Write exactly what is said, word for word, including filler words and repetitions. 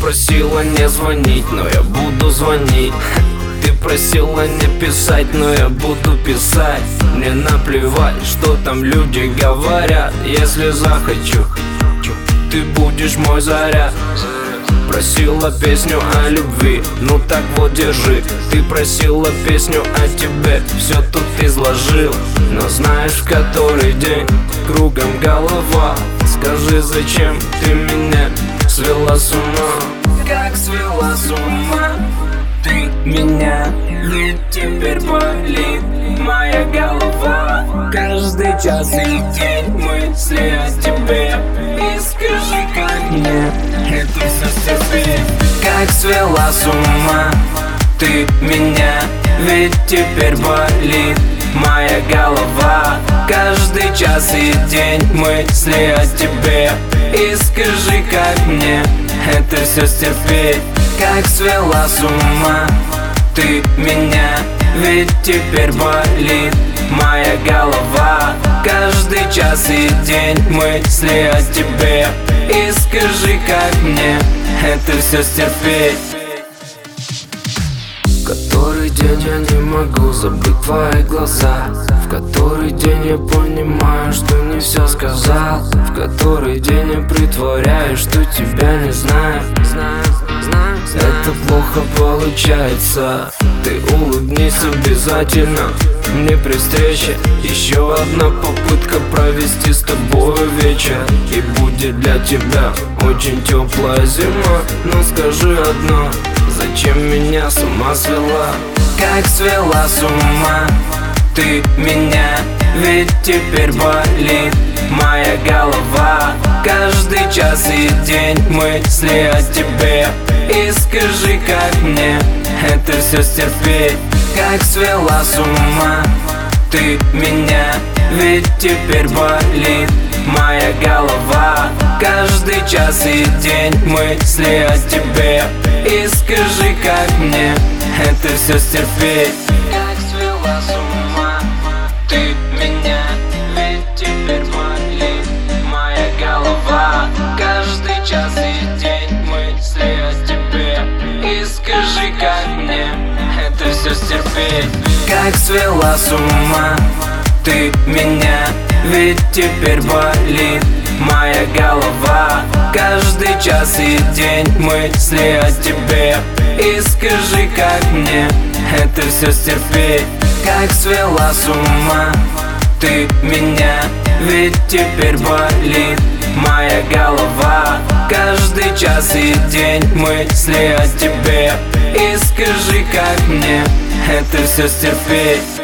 просила не звонить, но я буду звонить. Ты просила не писать, но я буду писать. Мне наплевать, что там люди говорят. Если захочу, ты будешь мой заряд. Просила песню о любви, ну так вот держи. Ты просила песню о тебе, все тут изложил. Но знаешь, в который день кругом голова. Скажи, зачем ты меня свела с ума? Как свела с ума ты меня? Ведь теперь болит моя голова. Каждый час и день мысли о тебе. И скажи, как мне это все стерпеть? Как свела с ума ты меня? Ведь теперь болит моя голова. Каждый час и день мысли о тебе. И скажи, как мне это все стерпеть? Как свела с ума ты меня? Ведь теперь болит моя голова. Каждый час и день мысли о тебе. И скажи, как мне это все стерпеть? В который день я не могу забыть твои глаза. В который день я понимаю, что не все сказал. В который день я притворяюсь, что тебя не знаю. Это плохо получается. Ты улыбнись обязательно мне при встрече. Еще одна попытка провести с тобой вечер. И будет для тебя очень теплая зима. Но скажи одно: зачем меня с ума свела? Как свела с ума ты меня? Ведь теперь болит моя голова. Каждый час и день мысли о тебе. И скажи, как мне это все стерпеть? Как свела с ума ты меня? Ведь теперь болит моя голова. Каждый час и день мысли о тебе. И скажи, как мне это все стерпеть? Как свела с ума ты меня? Ведь теперь болит моя голова. Каждый час и день мысли о тебе. И скажи, как мне это все стерпеть? Как свела с ума ты меня? Ведь теперь болит моя голова. Каждый час и день мысли о тебе. И скажи, как мне это все стерпеть? Как свела с ума ты меня? Ведь теперь болит моя голова. Каждый час и день мысли о тебе. И скажи, как мне это все стерпеть?